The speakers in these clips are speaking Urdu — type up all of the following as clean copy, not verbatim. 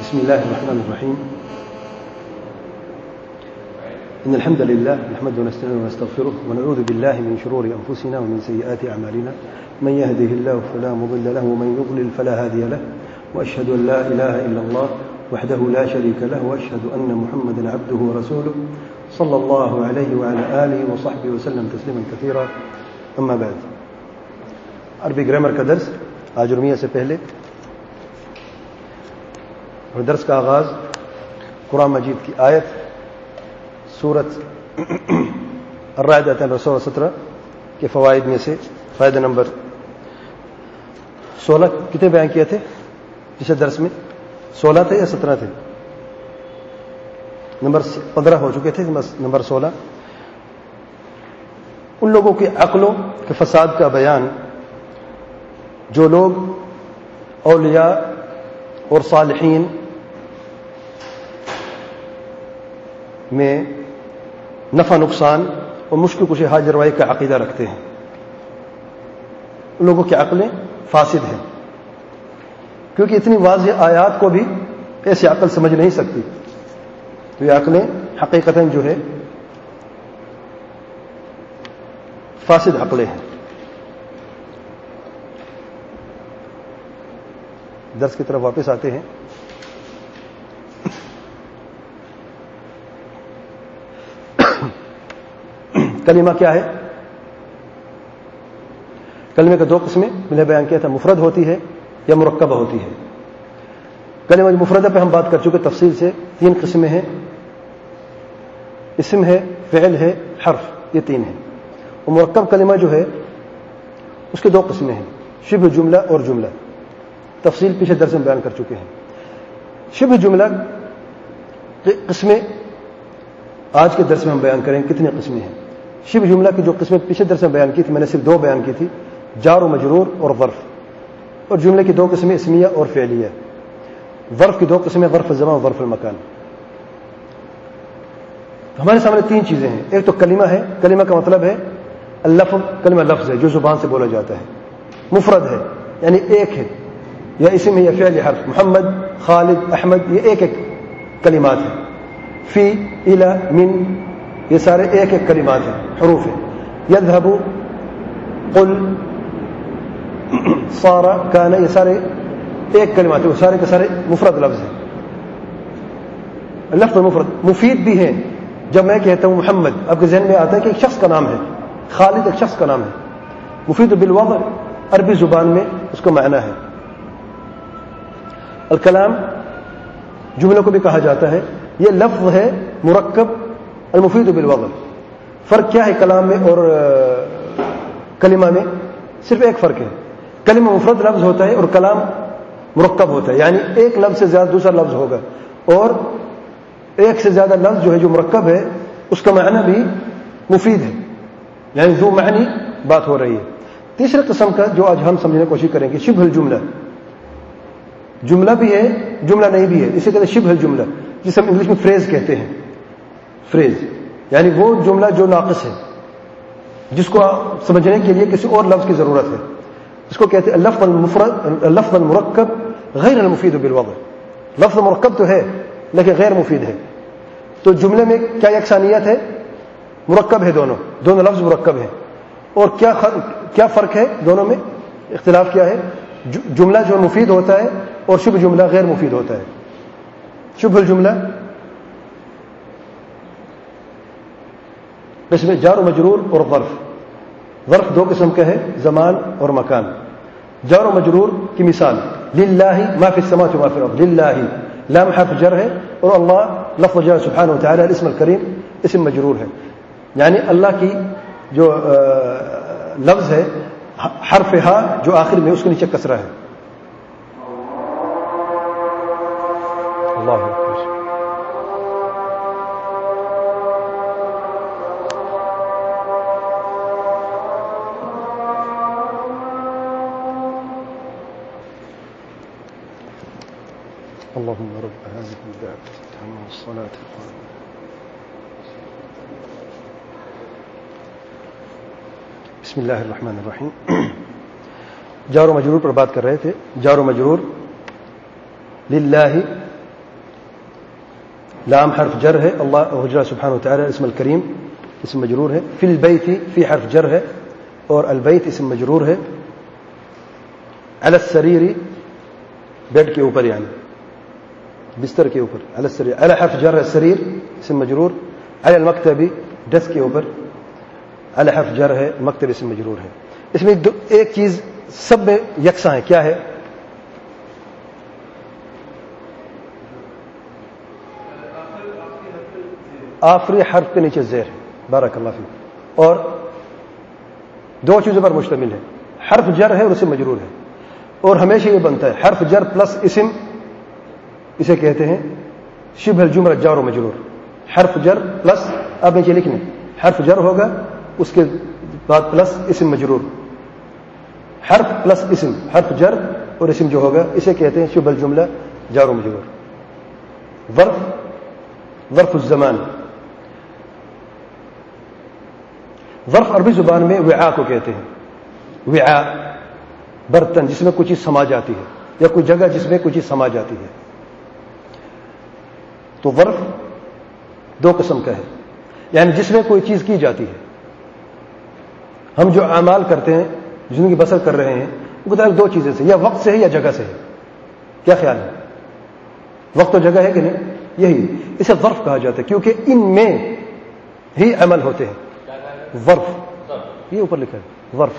بسم الله الرحمن الرحيم. إن الحمد لله نحمده ونستعينه ونستغفره ونعوذ بالله من شرور أنفسنا ومن سيئات أعمالنا. من يهده الله فلا مضل له ومن يضلل فلا هادي له، وأشهد أن لا إله إلا الله وحده لا شريك له، وأشهد أن محمدا عبده ورسوله صلى الله عليه وعلى آله وصحبه وسلم تسليما كثيرا. أما بعد، عربی گرامر کا درس آج رمیہ سے پہلے، اور درس کا آغاز قرآن مجید کی آیت سورت الرعد 17 کے فوائد میں سے فائدہ نمبر 16 کتنے بیان کیے تھے پچھلے درس میں؟ 16 تھے یا 17 تھے؟ نمبر 15 ہو چکے تھے، نمبر 16 ان لوگوں کی عقلوں کے فساد کا بیان جو لوگ اولیاء اور صالحین میں نفع نقصان اور مشکل کشی حاجت روائی کا عقیدہ رکھتے ہیں، ان لوگوں کی عقلیں فاسد ہیں، کیونکہ اتنی واضح آیات کو بھی ایسی عقل سمجھ نہیں سکتی. تو یہ عقلیں حقیقتاً جو ہے فاسد عقلیں ہیں. درس کی طرف واپس آتے ہیں. کلمہ کیا ہے؟ کلمے کا دو قسمیں میں نے بیان کیا تھا، مفرد ہوتی ہے یا مرکبہ ہوتی ہے. کلمہ مفردہ پہ ہم بات کر چکے تفصیل سے. 3 قسمیں ہیں، اسم ہے، فعل ہے، حرف، یہ 3 ہیں. اور مرکب کلمہ جو ہے اس کے 2 قسمیں ہیں، شبہ جملہ اور جملہ. تفصیل پیچھے درس میں بیان کر چکے ہیں. شبہ جملہ قسمیں آج کے درس میں ہم بیان کریں. کتنی قسمیں ہیں شبہ جملہ کی؟ جو قسمیں پیچھے درس میں بیان کی تھی میں نے صرف 2 بیان کی تھی، جار و مجرور اور ظرف. اور جملے کی 2 قسمیں اسمیہ اور فعلیہ. ظرف کی 2 قسمیں، ظرف الزمان اور ظرف المکان. ہمارے سامنے 3 چیزیں ہیں. ایک تو کلمہ ہے. کلمہ کا مطلب ہے اللفظ. کلمہ لفظ ہے جو زبان سے بولا جاتا ہے. مفرد ہے یعنی ایک ہے، یا اسم ہے یا فعل یا حرف. محمد، خالد، احمد، یہ ایک ایک کلمات ہیں. فی، الی، من، یہ سارے ایک ایک کلمات ہیں، حروف ہیں. یذهب، قل، صار، کان، یہ سارے ایک کلمات ہیں، وہ سارے کے سارے مفرد لفظ ہیں. لفظ مفرد مفید بھی ہیں. جب میں کہتا ہوں محمد، آپ کے ذہن میں آتا ہے کہ ایک شخص کا نام ہے. خالد ایک شخص کا نام ہے. مفید بالوضع عربی زبان میں اس کا معنی ہے. الکلام جملوں کو بھی کہا جاتا ہے. یہ لفظ ہے مرکب المفید بالوضع. فرق کیا ہے کلام میں اور کلمہ میں؟ صرف ایک فرق ہے. کلمہ مفرد لفظ ہوتا ہے اور کلام مرکب ہوتا ہے، یعنی ایک لفظ سے زیادہ دوسرا لفظ ہوگا. اور ایک سے زیادہ لفظ جو ہے جو مرکب ہے اس کا معنی بھی مفید ہے، یعنی ذو معنی بات ہو رہی ہے. تیسرے قسم کا جو آج ہم سمجھنے کی کوشش کریں گے، شبہ الجملہ. جملہ بھی ہے، جملہ نہیں بھی ہے، اسے کہتے ہیں شبہ الجملہ، جسے ہم انگلش میں فریز کہتے ہیں. فریز یعنی وہ جملہ جو ناقص ہے، جس کو سمجھنے کے لیے کسی اور لفظ کی ضرورت ہے. اس کو کہتے ہیں اللفظ المفرد، اللفظ المرکب غیر المفید بالوضع. لفظ مرکب تو ہے لیکن غیر مفید ہے. تو جملے میں کیا یکسانیت ہے؟ مرکب ہے، دونوں لفظ مرکب ہیں. اور کیا فرق ہے دونوں میں؟ اختلاف کیا ہے؟ جملہ جو مفید ہوتا ہے اور شبہ جملہ غیر مفید ہوتا ہے. شبہ الجملہ قسم جار و مجرور اور ظرف. ظرف 2 قسم کا ہے، زمان اور مکان. جار و مجرور کی مثال للہ ما فی السماوات و ما فی الارض. للہ لام حرف جر ہے اور اللہ لفظ جار سبحانہ وتعالی الاسم الکریم اسم مجرور ہے، یعنی اللہ کی جو لفظ ہے حرف ہا جو آخر میں اس کے نیچے کسرہ ہے. اللہ اللهم رب هذه الدعوة التامة والصلاة القائمة. بسم اللہ الرحمن الرحیم. جار و مجرور پر بات کر رہے تھے. جار و مجرور للہ لام حرف جر ہے، اللہ حجرہ سبحانہ وتعالی اسم الکریم اسم مجرور ہے. فی البیت فی حرف جر ہے اور البیت اسم مجرور ہے. علی السریر بیڈ کے اوپر، یعنی بستر کے اوپر. علی السریر، علی حرف جر ہے، سریر اسم مجرور. علی المکتب ڈیسک کے اوپر. علی حرف جر ہے، مکتب اسم مجرور ہے. اس میں ایک چیز سب میں یکساں ہے، کیا ہے؟ آخری حرف کے نیچے زیر ہے. بارک اللہ فیک. اور دو چیزوں پر مشتمل ہے، حرف جر ہے اور اسم مجرور ہے. اور ہمیشہ یہ بنتا ہے حرف جر پلس اسم، اسے کہتے ہیں شبہ الجملہ جار و مجرور. حرف جر پلس، اب نیچے لکھنے، حرف جر ہوگا اس کے بعد پلس اسم مجرور. حرف پلس اسم، حرف جر اور اسم جو ہوگا اسے کہتے ہیں شبہ الجملہ جار و مجرور. ظرف الزمان. ظرف عربی زبان میں وعاء کو کہتے ہیں. وعاء برتن جس میں کوئی چیز سما جاتی ہے، یا کوئی جگہ جس میں کوئی چیز سما جاتی ہے. تو ظرف دو قسم کا ہے، یعنی جس میں کوئی چیز کی جاتی ہے. ہم جو اعمال کرتے ہیں، زندگی بسر کر رہے ہیں، وہ دو چیزیں سے، یا وقت سے ہے یا جگہ سے ہے. کیا خیال ہے؟ وقت و جگہ ہے کہ نہیں؟ یہی اسے ظرف کہا جاتا ہے، کیونکہ ان میں ہی عمل ہوتے ہیں. ظرف یہ اوپر لکھا ہے.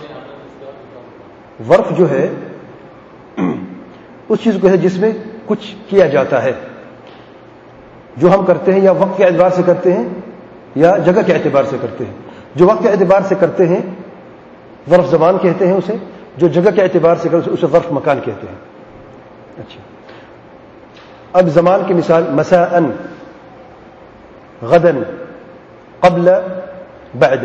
ظرف جو ہے اس چیز کو ہے جس میں کچھ کیا جاتا ہے، جو ہم کرتے ہیں یا وقت کے اعتبار سے کرتے ہیں یا جگہ کے اعتبار سے کرتے ہیں. جو وقت کے اعتبار سے کرتے ہیں ظرف زمان کہتے ہیں اسے، جو جگہ کے اعتبار سے کرتے ہیں اسے ظرف مکان کہتے ہیں. اچھا، اب زمان کی مثال، مساء، غدا، قبل، بعد.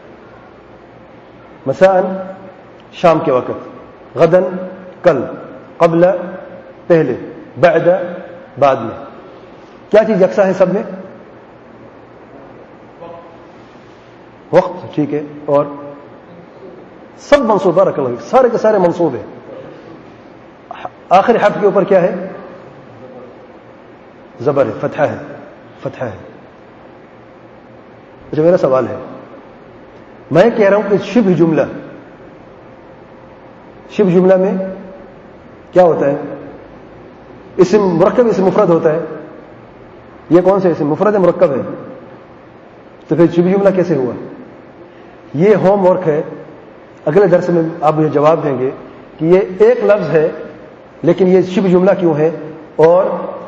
مساء شام کے وقت، غدا کل، قبل پہلے، بعد بعد میں. کیا چیز یکساں ہے سب میں؟ وقت. ٹھیک ہے. اور سب منصوب، بارک اللہ فیک، سارے کے سارے منصوب ہیں. آخری حرف کے اوپر کیا ہے؟ زبر ہے، فتحہ ہے. فتحہ ہے. اچھا، میرا سوال ہے، میں کہہ رہا ہوں کہ شبہ جملہ میں کیا ہوتا ہے؟ اسم مرکب اسم مفرد ہوتا ہے. یہ کون سے اسم؟ مفرد ہے، مرکب ہے. تو پھر شبہ جملہ کیسے ہوا؟ یہ ہوم ورک ہے، اگلے درس میں آپ مجھے جواب دیں گے کہ یہ ایک لفظ ہے لیکن یہ شبہ جملہ کیوں ہے، اور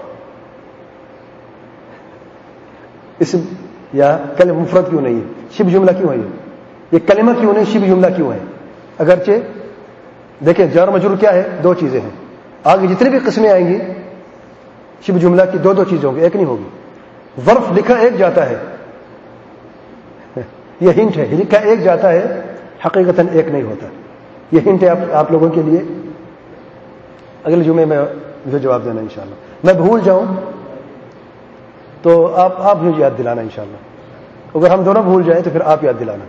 اسم یا کلمہ مفرد کیوں نہیں ہے، شبہ جملہ کیوں ہے؟ یہ کلمہ کیوں نہیں، شبہ جملہ کیوں ہے؟ اگرچہ دیکھیں جار مجرور کیا ہے؟ دو چیزیں ہیں. آگے جتنی بھی قسمیں آئیں گی شبہ جملہ کی دو چیزیں ہوں گی، ایک نہیں ہوگی. ظرف لکھا ایک جاتا ہے، یہ ہنٹ ہے، لکھا ایک جاتا ہے، حقیقتاً ایک نہیں ہوتا. یہ ہنٹ ہے آپ لوگوں کے لیے. اگلے جمعے میں مجھے جواب دینا انشاءاللہ. میں بھول جاؤں تو آپ مجھے یاد دلانا انشاءاللہ. اگر ہم دونوں بھول جائیں تو پھر آپ یاد دلانا.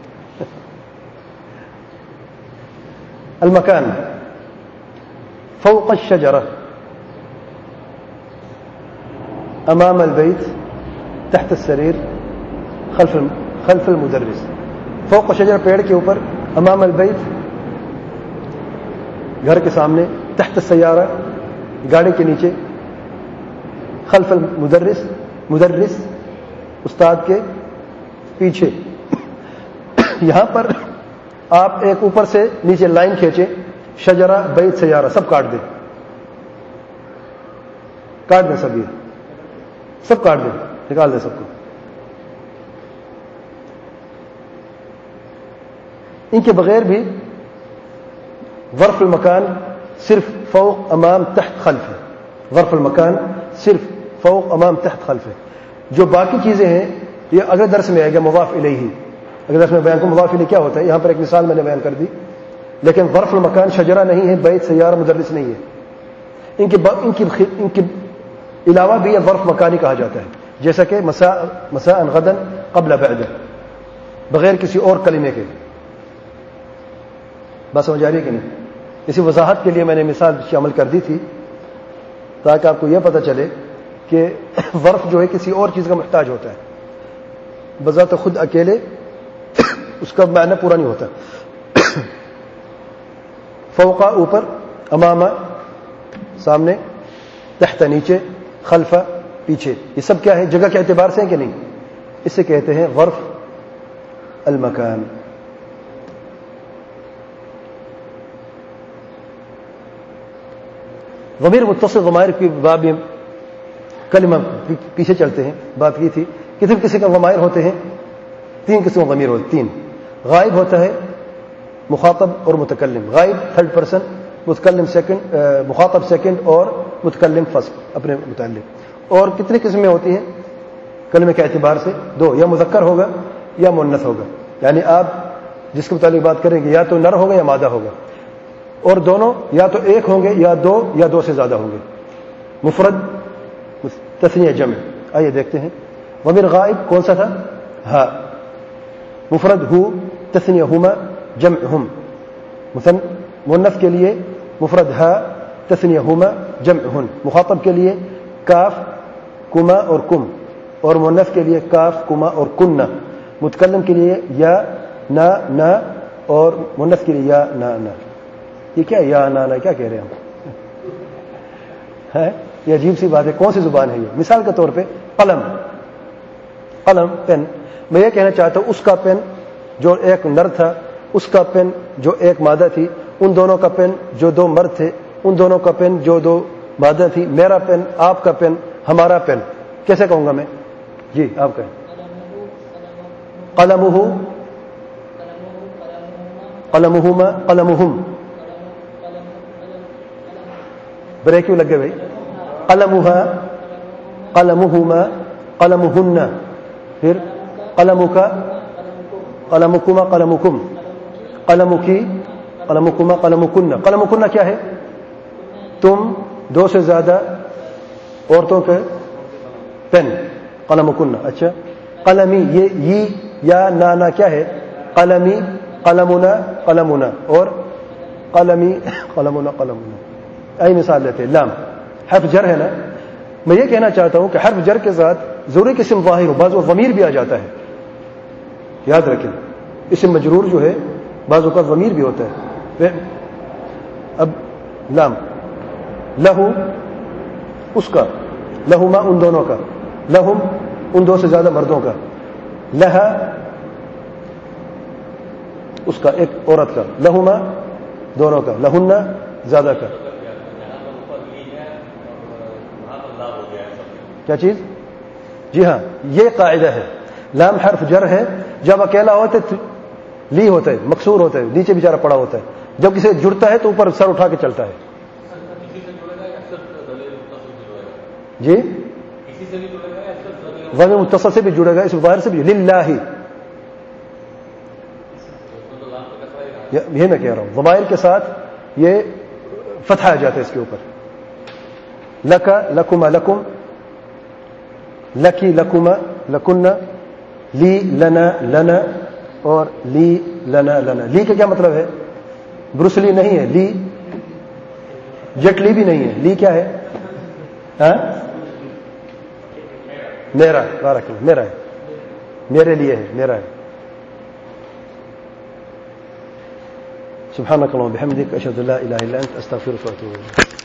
المکان، فوق الشجرة، امام البيت، تحت السرير، خلف المدرس. فوق الشجرة پیڑ کے اوپر، امام البيت گھر کے سامنے، تحت السيارة گاڑی کے نیچے، خلف المدرس مدرس استاد کے پیچھے. یہاں پر آپ ایک اوپر سے نیچے لائن کھینچے، شجرہ، بیت، سیارہ سب کاٹ دیں. کاٹ دیں سب، یہ سب کاٹ دیں، نکال دیں سب کو. ان کے بغیر بھی ظرف المکان صرف فوق، امام، تحت، خلف ہے. ظرف المکان صرف فوق، امام، تحت، خلف ہے. جو باقی چیزیں ہیں یہ اگلے درس میں آئے گا. مضاف الیہ، اگلے درس میں بیان کو مضاف الیہ کیا ہوتا ہے. یہاں پر ایک مثال میں نے بیان کر دی. لیکن ظرف المکان شجرہ نہیں ہے، بیت، سیارہ، مدرس نہیں ہے. ان کے علاوہ بھی یہ ظرف مکانی کہا جاتا ہے، جیسا کہ مساء، غدا، قبل، بعد، بغیر کسی اور کلمے کے. بات سمجھ آ رہی ہے کہ نہیں؟ اسی وضاحت کے لیے میں نے مثال شامل کر دی تھی تاکہ آپ کو یہ پتہ چلے کہ ظرف جو ہے کسی اور چیز کا محتاج ہوتا ہے، بذات خود اکیلے اس کا معنی پورا نہیں ہوتا. فوقا اوپر، امامہ سامنے، تحت نیچے، خلفہ پیچھے، یہ سب کیا ہے؟ جگہ کے اعتبار سے ہے کہ نہیں؟ اسے کہتے ہیں ظرف المکان. ضمیر متصل ضمائر کی باب میں کلمہ پیچھے چلتے ہیں، بات کی تھی کسی قسم کا ضمائر ہوتے ہیں، 3 قسم کا ضمیر ہوتے ہیں. 3 غائب ہوتا ہے، مخاطب اور متکلم. غائب 3rd پرسن، متکلم سیکنڈ، مخاطب سیکنڈ اور متکلم فرسٹ اپنے متعلق. اور کتنی قسمیں ہوتی ہیں کلمے کے اعتبار سے؟ 2، یا مذکر ہوگا یا مؤنث ہوگا. یعنی آپ جس کے متعلق بات کریں گے یا تو نر ہوگا یا مادہ ہوگا، اور دونوں یا تو ایک ہوں گے یا 2 یا 2 سے زیادہ ہوں گے. مفرد، تثنیہ، جمع. آئیے دیکھتے ہیں. ضمیر غائب کون سا تھا؟ ہا. مفرد ہو، تثنیہ ہما، جمع ہم. مؤنث کے لیے مفرد ہا، تثنیہ ہما، جمع ہن. مخاطب کے لیے کاف، کما اور کم، اور مؤنث کے لیے کاف، کما اور کنہ. متکلم کے لیے یا، نا، نا، اور مؤنث کے لیے یا، نا، نا. یہ کیا یا، نا، نا کیا کہہ رہے ہیں ہم؟ یہ عجیب سی بات ہے. کون سی زبان ہے یہ؟ مثال کے طور پہ قلم، قلم پین. میں یہ کہنا چاہتا ہوں اس کا پین جو ایک نر تھا، اس کا پین جو ایک مادہ تھی، ان دونوں کا پین جو 2 مرد تھے، ان دونوں کا پین جو 2 مادہ تھی. میرا پین، آپ کا پین، ہمارا پین. کیسے کہوں گا میں؟ جی آپ کہیں. قلمہ، قلمہما، قلمہم. بریک کیوں لگ گئے بھائی؟ قلمها، قلمہما، قلمہن. پھر قلمک، قلمکما، قلمکم. قلمکی، قلمکما، قلمکن. قلمکن کیا ہے؟ تم، 2 سے زیادہ عورتوں کے پین. قلمکن. اچھا. قلمی، یہ یا نانا کیا ہے؟ قلمی، قلمنا، قلمنا، اور قلمی، قلمنا، قلمنا. ای مثال لیتے ہیں. لام حرف جر ہے نا. میں یہ کہنا چاہتا ہوں کہ حرف جر کے ساتھ ضروری قسم ظاہر ہو، بعض وہ ضمیر بھی آ جاتا ہے. یاد رکھیں اسم مجرور جو ہے بعض اوقات ضمیر بھی ہوتا ہے. اب لام، لہو اس کا، لہما ان دونوں کا، لہم ان 2 سے زیادہ مردوں کا، لہا اس کا ایک عورت کا، لہما دونوں کا، لہن زیادہ کا. کیا چیز؟ جی ہاں یہ قاعدہ ہے. لام حرف جر ہے، جب اکیلا ہوتا ہے لی ہوتا ہے، مکسور ہوتا ہے، نیچے بیچارہ پڑا ہوتا ہے. جب کسی جڑتا ہے تو اوپر سر اٹھا کے چلتا ہے. جی ضمیر متصل سے بھی جڑے گا، اس ظاہر سے بھی. للہ، یہ میں کہہ رہا ہوں ضمائر کے ساتھ یہ فتح آ جاتا ہے اس کے اوپر. لکا، لکما، لکم، لکی، لکما، لکنا، لی، لنا، لنا، اور لی، لنا، لنا. لی کا کیا مطلب ہے؟ بروس لی نہیں ہے. لی جیٹ لی بھی نہیں ہے. لی کیا ہے؟ ہاں میرا، بارک اللہ، میرا ہے، میرے لیے ہے، میرا ہے. سبحانك اللهم وبحمدك اشهد ان لا اله الا انت استغفرك واتوب اليك.